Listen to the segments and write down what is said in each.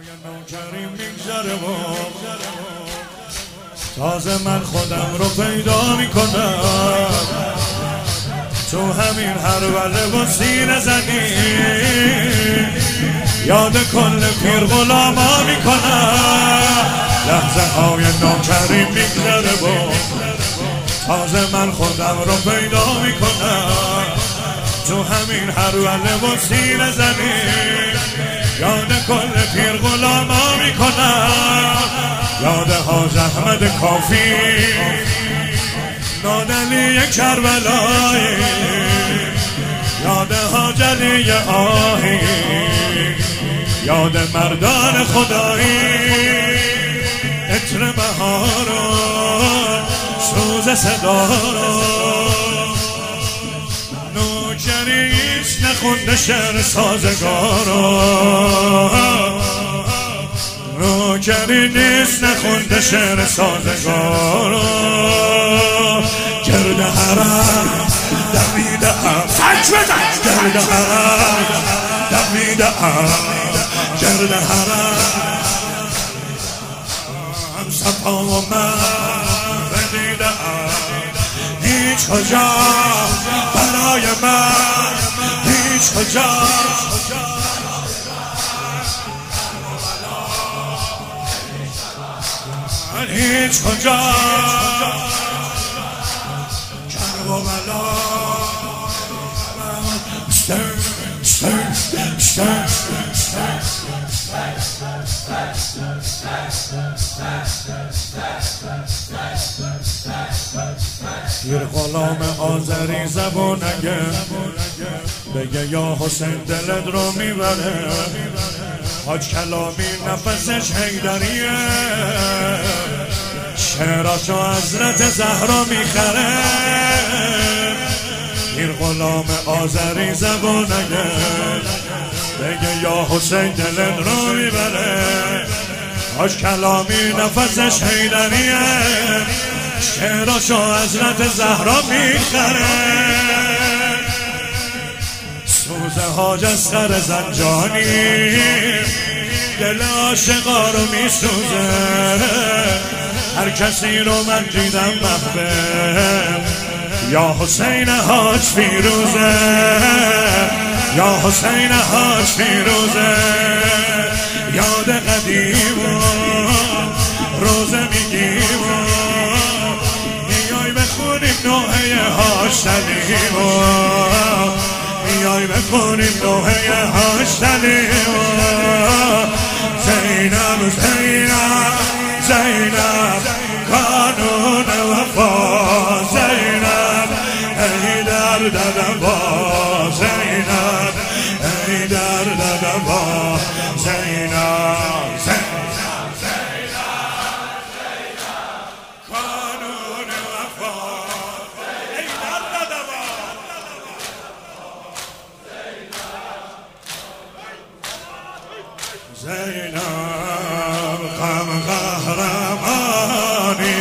نوکریم میگذره و تازه من خودم رو پیدا میکنم تو همین هروله و سینه زنی یاد کل پیر غلاما میکنم لحظه های نوکریم میگذره و تازه من خودم رو پیدا میکنم تو همین هروله و سینه زنی یاد کل پیر غلاما میکنم یاد حاج احمد کافی نادلی کربلایی یاد حاج علی آهی یاد مردان خدایی عطر بهارا سوز صدا نوکریش نخونده شعر سازگارا نوکری نیست نخونده شعر سازگارا گرد حرم دویده ام گرد حرم دویده ام گرد حرم صفا و من بدیده ام هیچ کجا برای من هیچ کجا هیچ کجا کرب و بلا پیر غلام آذری زبون اگه بگه یا حسین دلت رو میبره حاج کلامی نفسش حیدریه شعراشو حضرت زهرا میخره پیر غلام آذری زبون اگه بگه یا حسین دلت رو میبره حاج کلامی نفسش حیدریه شعراشو حضرت زهرا میخره سوز حاج اصغر زنجانی دل عاشقا رو میسوزه هر کسی رو من دیدم محبب یا حسین حاج فیروزه یا حسین حاج فیروزه یاد قدیم روزه میگیم میای بخونیم نوحه حاج سلیم میای بخونیم نوحه حاج سلیم زینب زینب زینب قانون وفا زینب ای درد دوا زینب ای درد دوا زینب قانون وفا ای درد دوا زینب غم قهرمانی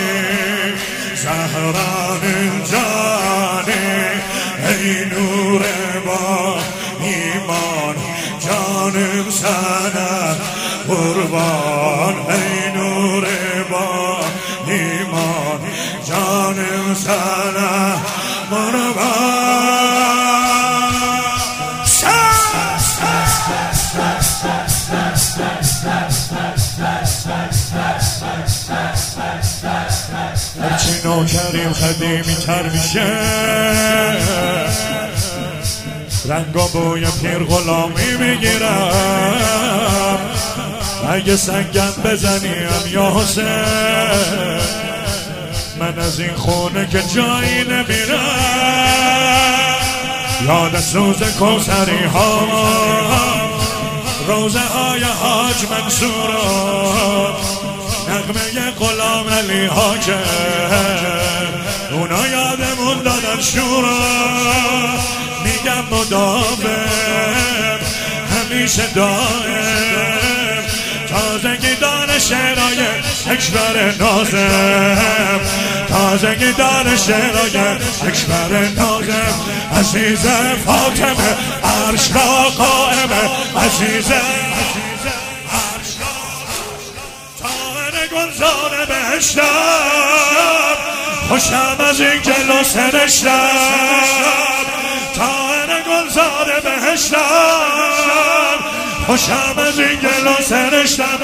زهران جانی ای نور با ایمان جانم سنه قربان ای نور با ایمان جانم سنه قربان هرچی نوکریم خدیمی تر میشه رنگ و بوی پیر غلامی میگیرم اگه سنگم بزنیم یا حسین من از این خونه که جایی نمیرم یاد سوز کوثری ها روزه های حاج منصورا نغمه غلام علی ها که اونا یادمون دادن شورا میگم مداوم همیشه دائم تازگی دار شعرهای اکبر نازم تازگی دار شعرهای اکبر نازم عزیز فاطمه عرش را قائمه عزیز عرش را بهشتم خوشم از این گل و سرشتم طاهر گلزار بهشتم خوشم از این گل و سرشتم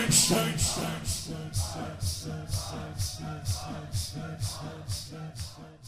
Stein.